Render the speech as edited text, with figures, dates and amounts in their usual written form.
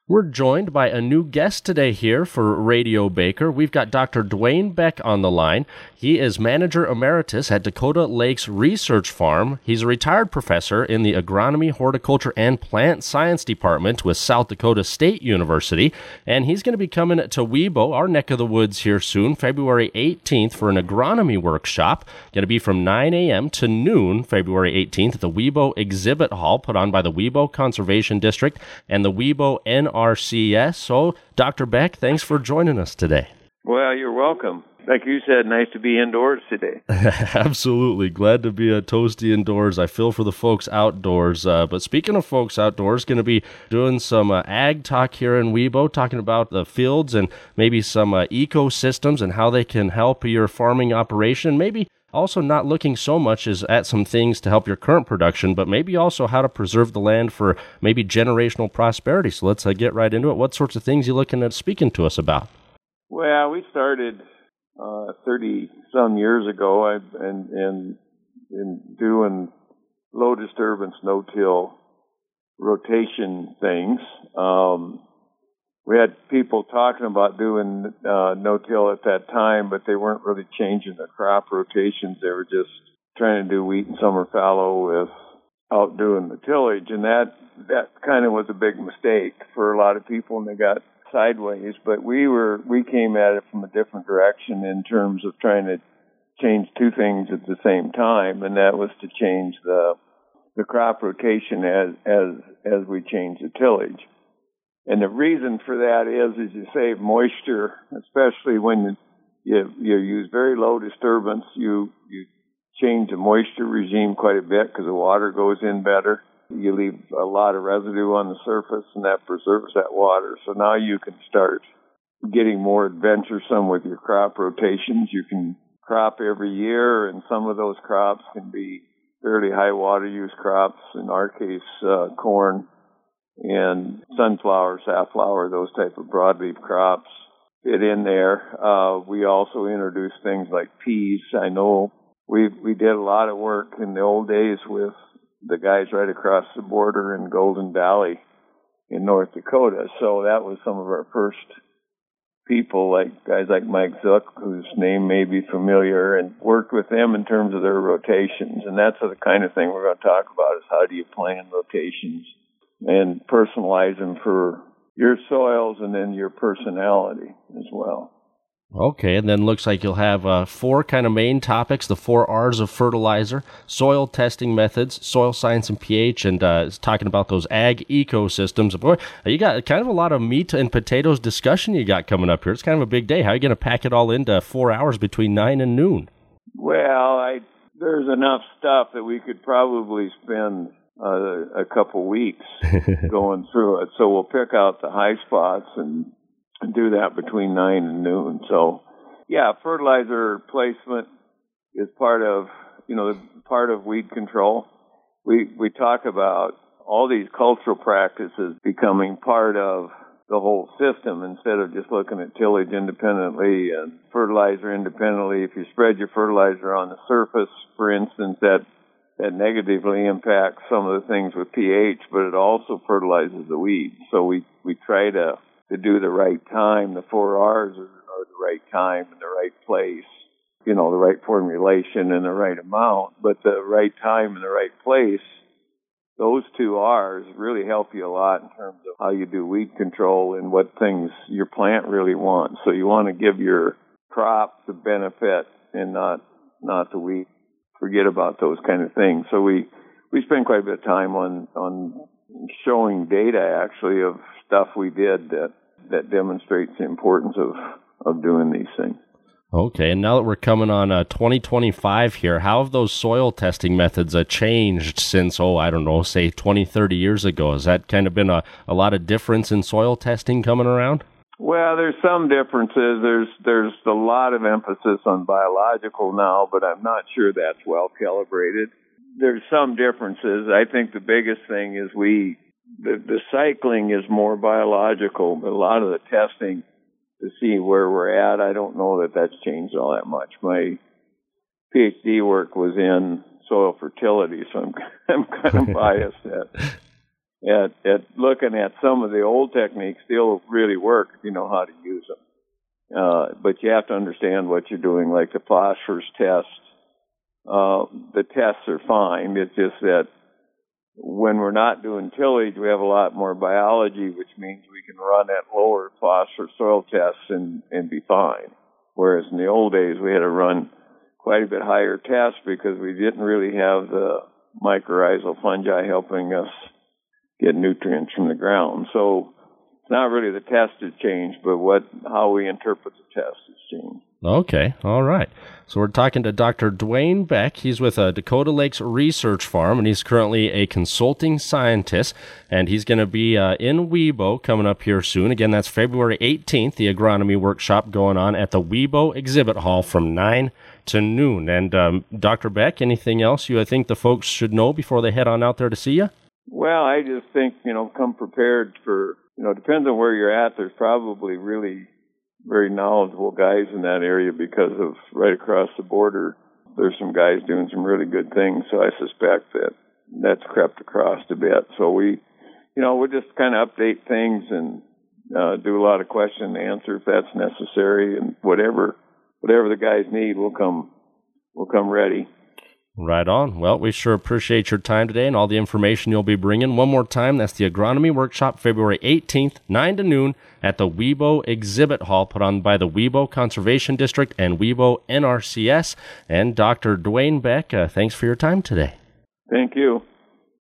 We're joined by a new guest today here for Radio Baker. We've got Dr. Dwayne Beck on the line. He is Manager Emeritus at Dakota Lakes Research Farm. He's a retired professor in the Agronomy, Horticulture, and Plant Science Department with South Dakota State University. And he's going to be coming to Webo, our neck of the woods, here soon, February 18th, for an agronomy workshop. Going to be from 9 a.m. to noon, February 18th, at the Webo Exhibit Hall, put on by the Webo Conservation District and the Webo NRCS. So, Dr. Beck, thanks for joining us today. Well, you're welcome. Like you said, nice to be indoors today. Absolutely. Glad to be toasty indoors. I feel for the folks outdoors. But speaking of folks outdoors, going to be doing some ag talk here in Webo, talking about the fields and maybe some ecosystems and how they can help your farming operation. Maybe also not looking so much as at some things to help your current production, but maybe also how to preserve the land for maybe generational prosperity. So let's get right into it. What sorts of things are you looking at speaking to us about? Well, we started 30-some years ago and doing low disturbance, no-till rotation things. We had people talking about doing no-till at that time, but they weren't really changing the crop rotations. They were just trying to do wheat and summer fallow without doing the tillage, and that kind of was a big mistake for a lot of people, and they got sideways. But we came at it from a different direction in terms of trying to change two things at the same time, and that was to change the crop rotation as we change the tillage. And the reason for that is you save moisture, especially when you use very low disturbance. You change the moisture regime quite a bit because the water goes in better. You leave a lot of residue on the surface, and that preserves that water. So now you can start getting more adventuresome with your crop rotations. You can crop every year, and some of those crops can be fairly high water use crops. In our case, corn and sunflower, safflower, those type of broadleaf crops fit in there. We also introduced things like peas. I know we did a lot of work in the old days with the guys right across the border in Golden Valley in North Dakota. So that was some of our first people, like guys like Mike Zook, whose name may be familiar, and worked with them in terms of their rotations. And that's the kind of thing we're going to talk about, is how do you plan rotations and personalize them for your soils and then your personality as well. Okay, and then looks like you'll have four kind of main topics, the 4 R's of fertilizer, soil testing methods, soil science and pH, and talking about those ag ecosystems. Boy, you got kind of a lot of meat and potatoes discussion you got coming up here. It's kind of a big day. How are you going to pack it all into 4 hours between 9 and noon? Well, there's enough stuff that we could probably spend a couple weeks going through it. So we'll pick out the high spots and do that between 9 and noon. So, yeah, fertilizer placement is part of weed control. We talk about all these cultural practices becoming part of the whole system instead of just looking at tillage independently and fertilizer independently. If you spread your fertilizer on the surface, for instance, that negatively impacts some of the things with pH, but it also fertilizes the weeds. So we try to do the right time. The 4 R's are the right time and the right place, the right formulation and the right amount. But the right time and the right place, those 2 R's really help you a lot in terms of how you do weed control and what things your plant really wants. So you want to give your crop the benefit and not the weed. Forget about those kind of things. So we spend quite a bit of time on showing data, actually, of stuff we did that demonstrates the importance of doing these things. Okay, and now that we're coming on 2025 here, how have those soil testing methods changed since, say 20, 30 years ago? Has that kind of been a lot of difference in soil testing coming around? Well, there's some differences. There's a lot of emphasis on biological now, but I'm not sure that's well calibrated. There's some differences. I think the biggest thing is the cycling is more biological, but a lot of the testing to see where we're at, I don't know that that's changed all that much. My PhD work was in soil fertility, so I'm kind of biased at looking at some of the old techniques still really work if you know how to use them. But you have to understand what you're doing, like the phosphorus test. The tests are fine. It's just that when we're not doing tillage, we have a lot more biology, which means we can run at lower phosphorus soil tests and be fine. Whereas in the old days, we had to run quite a bit higher tests because we didn't really have the mycorrhizal fungi helping us get nutrients from the ground. So it's not really the test has changed, but how we interpret the test has changed. Okay, all right. So we're talking to Dr. Dwayne Beck. He's with Dakota Lakes Research Farm, and he's currently a consulting scientist, and he's going to be in Webo coming up here soon. Again, that's February 18th, the agronomy workshop going on at the Webo Exhibit Hall from 9 to noon. And Dr. Beck, anything else I think the folks should know before they head on out there to see you? Well, I just think, come prepared for, depends on where you're at. There's probably really very knowledgeable guys in that area because of right across the border. There's some guys doing some really good things. So I suspect that's crept across a bit. So we'll just kind of update things and do a lot of question and answer if that's necessary, and whatever the guys need, we'll come ready. Right on. Well, we sure appreciate your time today and all the information you'll be bringing. One more time, that's the Agronomy Workshop, February 18th, 9 to noon at the Webo Exhibit Hall, put on by the Webo Conservation District and Webo NRCS. And Dr. Dwayne Beck, thanks for your time today. Thank you.